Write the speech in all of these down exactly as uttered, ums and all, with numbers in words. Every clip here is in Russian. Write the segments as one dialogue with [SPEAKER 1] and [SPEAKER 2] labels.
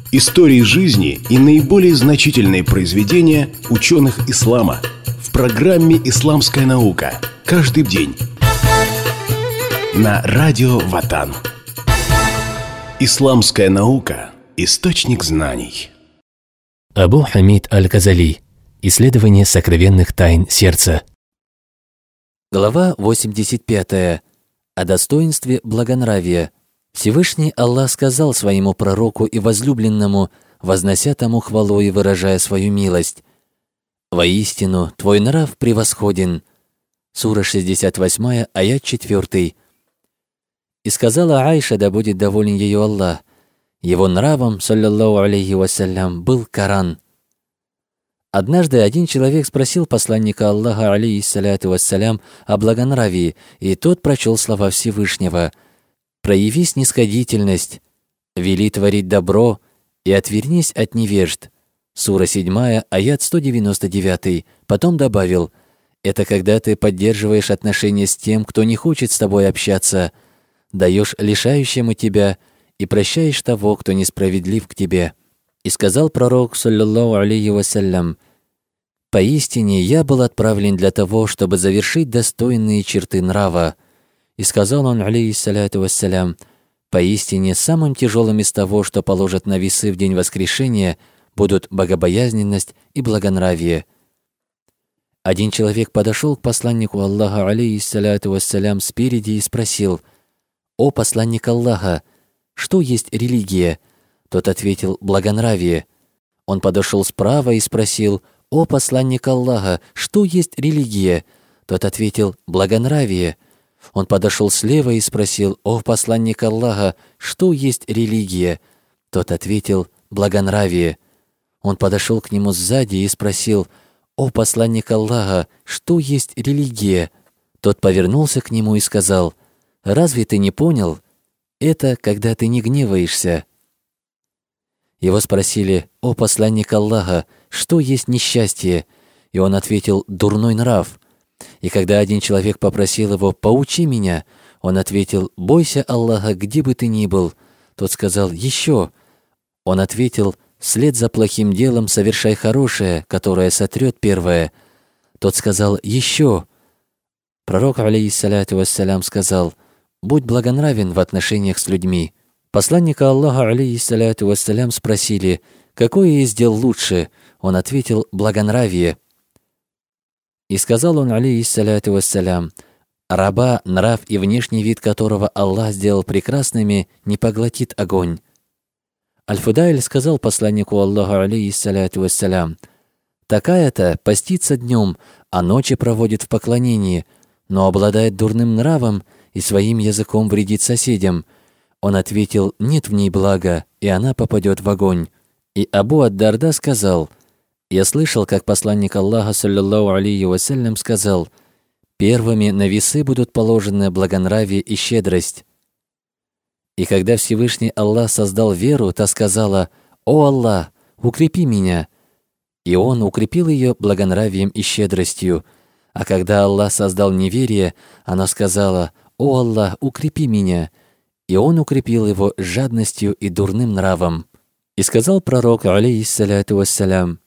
[SPEAKER 1] Истории жизни и наиболее значительные произведения ученых ислама в программе «Исламская наука». Каждый день на радио Ватан. Исламская наука – источник знаний.
[SPEAKER 2] Абу Хамид Аль-Газали. Исследование сокровенных тайн сердца. Глава восемьдесят пятая. О достоинстве благонравия. Всевышний Аллах сказал своему пророку и возлюбленному, вознося тому хвалу и выражая свою милость: «Воистину, твой нрав превосходен». Сура шестьдесят восемь, аят четыре. И сказала Айша, да будет доволен ее Аллах: его нравом, саллаллаху алейхи вассалям, был Коран. Однажды один человек спросил посланника Аллаха, алейхиссаляту вассалям, о благонравии, и тот прочел слова Всевышнего: «Прояви снисходительность, вели творить добро и отвернись от невежд». Сура седьмая, аят сто девяносто девять. Потом добавил: «Это когда ты поддерживаешь отношения с тем, кто не хочет с тобой общаться, даешь лишающему тебя и прощаешь того, кто несправедлив к тебе». И сказал пророк, саллаллаху алейхи вассалям: «Поистине я был отправлен для того, чтобы завершить достойные черты нрава». И сказал он, алейхиссаляту вассалям: «Поистине самым тяжелым из того, что положат на весы в день воскрешения, будут богобоязненность и благонравие». Один человек подошел к посланнику Аллаха, алейхиссаляту вассалям, спереди и спросил: «О посланник Аллаха, что есть религия?» Тот ответил: «Благонравие». Он подошел справа и спросил: «О посланник Аллаха, что есть религия?» Тот ответил: «Благонравие». Он подошел слева и спросил: «О посланник Аллаха, что есть религия?» Тот ответил: «Благонравие». Он подошел к нему сзади и спросил: «О посланник Аллаха, что есть религия?» Тот повернулся к нему и сказал: «Разве ты не понял? Это когда ты не гневаешься». Его спросили: «О посланник Аллаха, что есть несчастье?» И он ответил: «Дурной нрав». И когда один человек попросил его: «Поучи меня», он ответил: «Бойся Аллаха, где бы ты ни был». Тот сказал: «Еще». Он ответил: «Вслед за плохим делом совершай хорошее, которое сотрет первое». Тот сказал: «Еще». Пророк, алейхиссаляту вассалям, сказал: «Будь благонравен в отношениях с людьми». Посланника Аллаха, алейхиссаляту вассалям, спросили: «Какое из дел лучше?» Он ответил: «Благонравие». И сказал он, алейхиссаляту вассалям: «Раба, нрав и внешний вид которого Аллах сделал прекрасными, не поглотит огонь». Аль-Фудайль сказал посланнику Аллаха, алейхиссаляту вассалям: «Такая-то постится днем, а ночи проводит в поклонении, но обладает дурным нравом и своим языком вредит соседям». Он ответил: «Нет в ней блага, и она попадет в огонь». И Абу ад-Дарда сказал: «Я слышал, как посланник Аллаха, саллаллаху алейхи вассалям, сказал: первыми на весы будут положены благонравие и щедрость». И когда Всевышний Аллах создал веру, та сказала: «О Аллах, укрепи меня». И Он укрепил ее благонравием и щедростью. А когда Аллах создал неверие, она сказала: «О Аллах, укрепи меня». И Он укрепил его жадностью и дурным нравом. И сказал пророк, алейхиссаляту вассалям: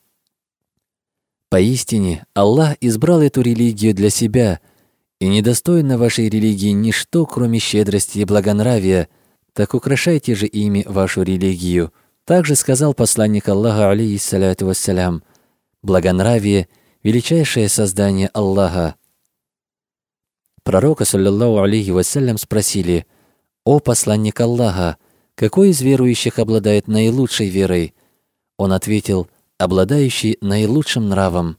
[SPEAKER 2] «Поистине, Аллах избрал эту религию для себя, и недостойно вашей религии ничто, кроме щедрости и благонравия, так украшайте же ими вашу религию». Также сказал посланник Аллаха, алейхиссаляту вассалям: «Благонравие – величайшее создание Аллаха». Пророка, саллаллаху алейхи вассалям, спросили: «О посланник Аллаха, какой из верующих обладает наилучшей верой?» Он ответил: «Обладающий наилучшим нравом».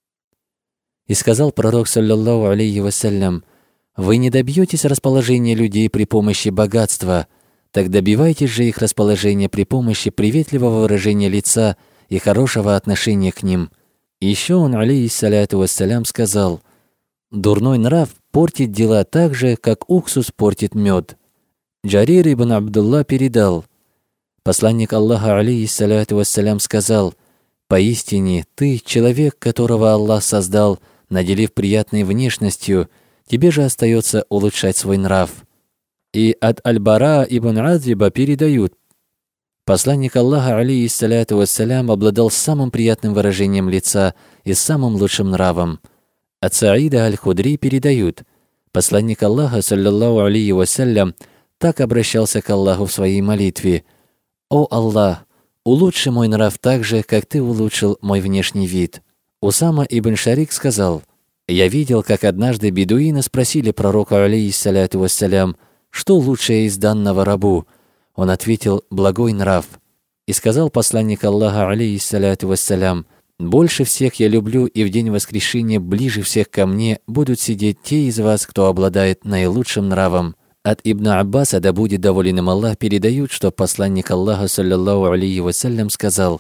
[SPEAKER 2] И сказал пророк, саллаллаху алейхи вассалям: «Вы не добьетесь расположения людей при помощи богатства, так добивайтесь же их расположения при помощи приветливого выражения лица и хорошего отношения к ним». И еще он, алейхиссаляту вассалям, сказал: «Дурной нрав портит дела так же, как уксус портит мед». Джарир ибн Абдулла передал: посланник Аллаха, алейхиссаляту вассалям, сказал: «Поистине ты, человек, которого Аллах создал, наделив приятной внешностью, тебе же остается улучшать свой нрав». И от Аль-Бара ибн Азиба передают: Посланник Аллаха, алейхиссаляту вассалям, обладал самым приятным выражением лица и самым лучшим нравом. От Саида аль-Худри передают: посланник Аллаха, саллаллаху алейхи вассалям, так обращался к Аллаху в своей молитве: «О Аллах, улучши мой нрав так же, как Ты улучшил мой внешний вид». Усама ибн Шарик сказал: «Я видел, как однажды бедуины спросили пророка, алейхиссаляту вассалям, что лучшее из данного рабу. Он ответил: благой нрав. И сказал посланник Аллаха, алейхиссаляту вассалям: больше всех я люблю, и в день воскрешения ближе всех ко мне будут сидеть те из вас, кто обладает наилучшим нравом». От Ибн Аббаса, да будет доволен им Аллах, передают, что посланник Аллаха, саллаллаху алейхи вассалям, сказал: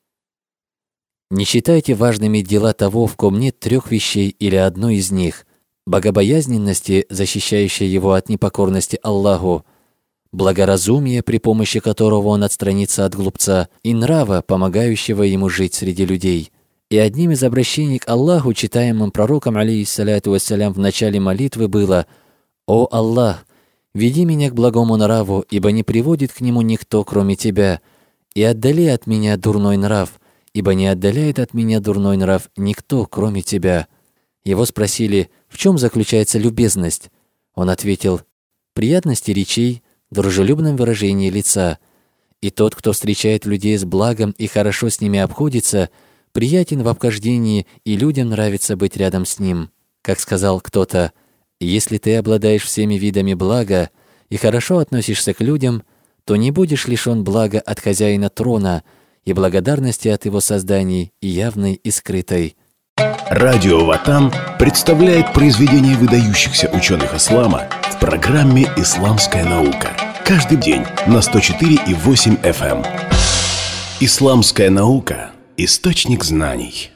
[SPEAKER 2] «Не считайте важными дела того, в ком нет трех вещей или одной из них: богобоязненности, защищающей его от непокорности Аллаху, благоразумие, при помощи которого он отстранится от глупца, и нрава, помогающего ему жить среди людей». И одним из обращений к Аллаху, читаемым пророком, алейхиссаляту вассалям, в начале молитвы было: «О Аллах, веди меня к благому нраву, ибо не приводит к нему никто, кроме Тебя, и отдали от меня дурной нрав, ибо не отдаляет от меня дурной нрав никто, кроме Тебя». Его спросили: в чем заключается любезность? Он ответил: приятности речей, дружелюбном выражении лица. И тот, кто встречает людей с благом и хорошо с ними обходится, приятен в обхождении, и людям нравится быть рядом с ним. Как сказал кто-то: если ты обладаешь всеми видами блага и хорошо относишься к людям, то не будешь лишен блага от хозяина трона и благодарности от его созданий, и явной, и скрытой.
[SPEAKER 1] Радио Ватан представляет произведения выдающихся ученых ислама в программе «Исламская наука». Каждый день на сто четыре и восемь эф эм. «Исламская наука» – источник знаний.